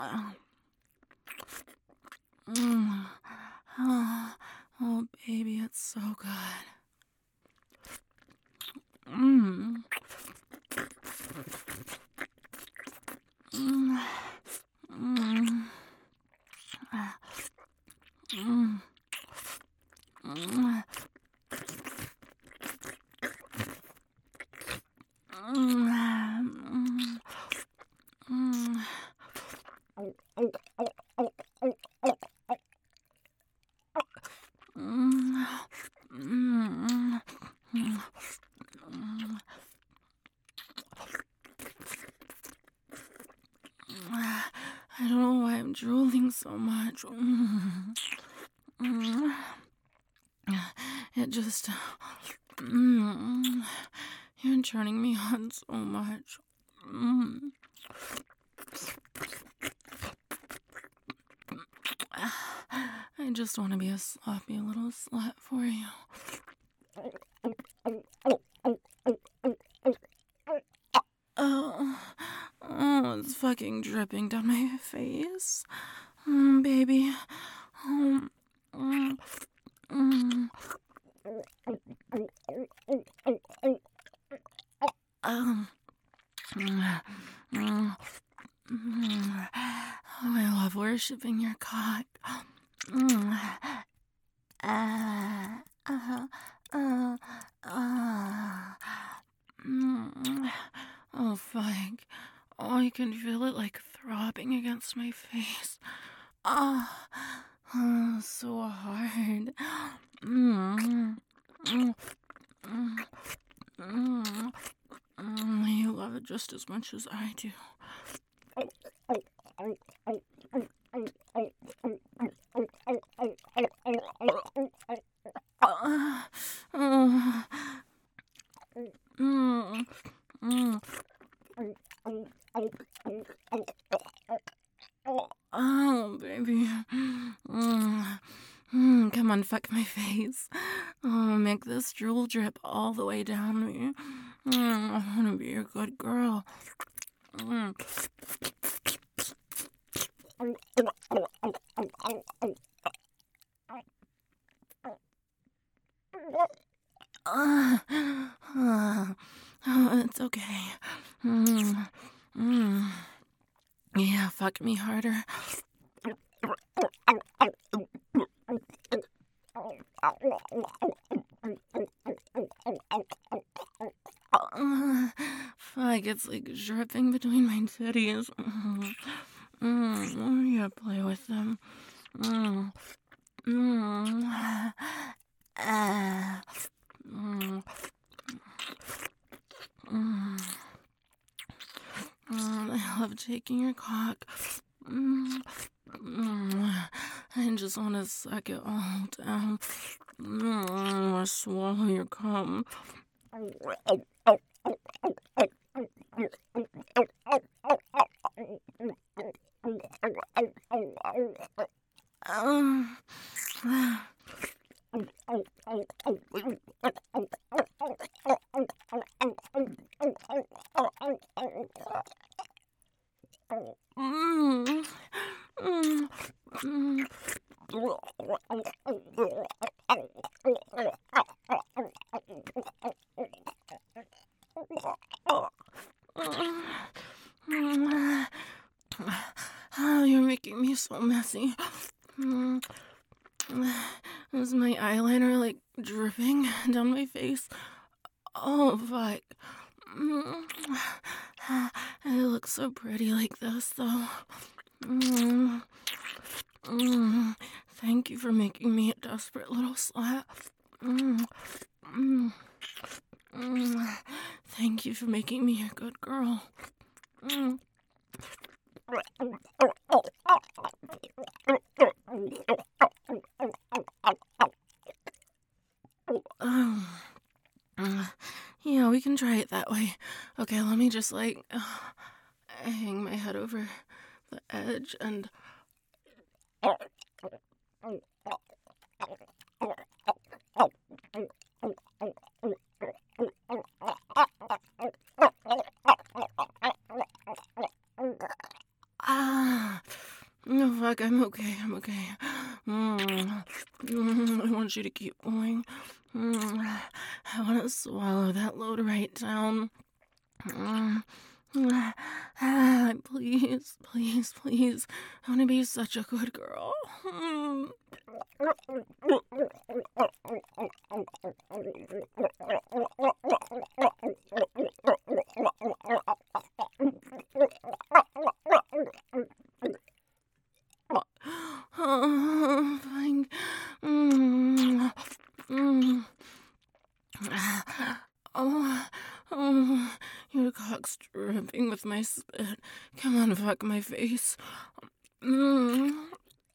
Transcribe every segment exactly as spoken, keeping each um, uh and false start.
Mm. Oh, oh, baby, it's so good. Mm. Mm. Mm. Mm. Mm. Mm. Mm. Mm. Mm. Mm. I don't know why I'm drooling so much. Mm. Mm. It just. Mm. You're turning me on so much. Mm. I just want to be a sloppy little slut for you. Oh, oh, it's fucking dripping down my face. Mm, baby. Um, mm, mm. Um, mm, mm, mm. Oh, I love worshiping your cock. Mm. Uh, uh, uh, uh. Mm. Oh, fuck. Oh, I can feel it like throbbing against my face. Ah, oh, so hard. Mm. Mm. Mm. Mm. Mm. You love it just as much as I do. Uh, oh. Mm. Mm. Oh, baby. Mm. Mm, come on, fuck my face. Oh, make this drool drip all the way down me. Mm, I want to be a good girl. Mm. Uh, uh, oh, it's okay. Mm, mm. Yeah, fuck me harder. Uh, fuck, it's like dripping between my titties. Mm, mm, yeah, play with them. Mm, mm, uh, mm, mm, mm, I love taking your cock. Mm, mm, I just want to suck it all down. Mm, I want to swallow your cum. Um, mm, mm, mm. Oh, you're making me so messy. Mm. Is my eyeliner like dripping down my face? Oh, fuck. Mm. It looks so pretty like this, though. Mm. Mm. Thank you for making me a desperate little slut. Mm. Mm. Mm. Thank you for making me a good girl. Mm. Um, uh, yeah, we can try it that way. Okay, let me just like uh, hang my head over the edge and. Ah, fuck, I'm okay, I'm okay. Mm, mm, I want you to keep going. Mm, I want to swallow that load right down. Mm, ah, please, please, please. I want to be such a good girl. Mm. Oh, fine. Mm, mm. Oh, oh, your cock's dripping with my spit. Come on, fuck my face. Mm.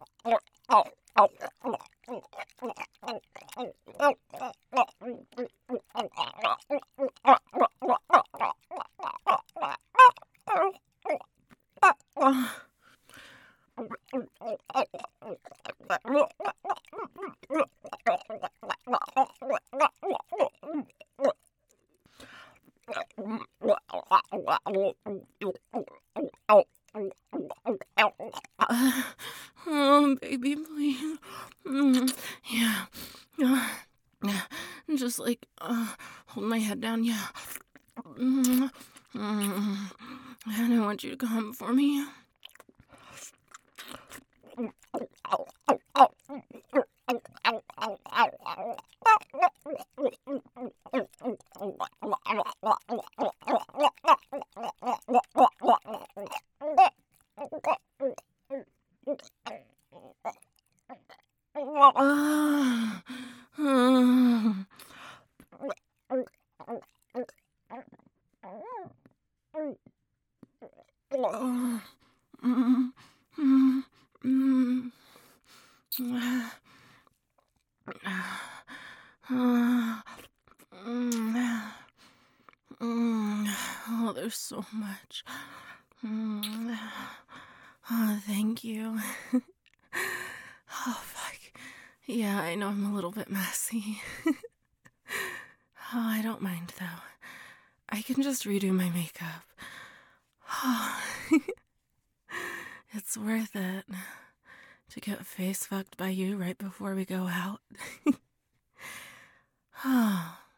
Oh, baby, please. Mm, yeah. Uh, yeah. Just like, uh, hold my head down, yeah. Mm, mm, and I want you to come for me. Ah, ah. Oh, mm, mm, mm. Ah, ah, mm, mm. Oh, there's so much. Mm. Oh, thank you. Oh, fuck. Yeah, I know I'm a little bit messy. Oh, I don't mind, though. I can just redo my makeup. Oh, it's worth it to get face fucked by you right before we go out. Oh.